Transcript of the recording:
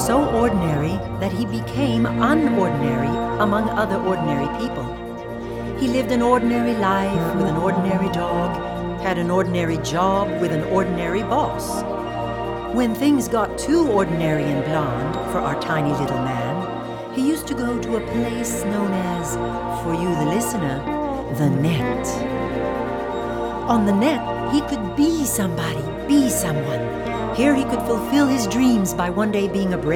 so ordinary that he became unordinary among other ordinary people. He lived an ordinary life with an ordinary dog, had an ordinary job with an ordinary boss. When things got too ordinary and blonde for our tiny little man, he used to go to a place known as, for you the listener, the net. On the net, he could be somebody, be someone. Here he could fulfill his dreams by one day being a brave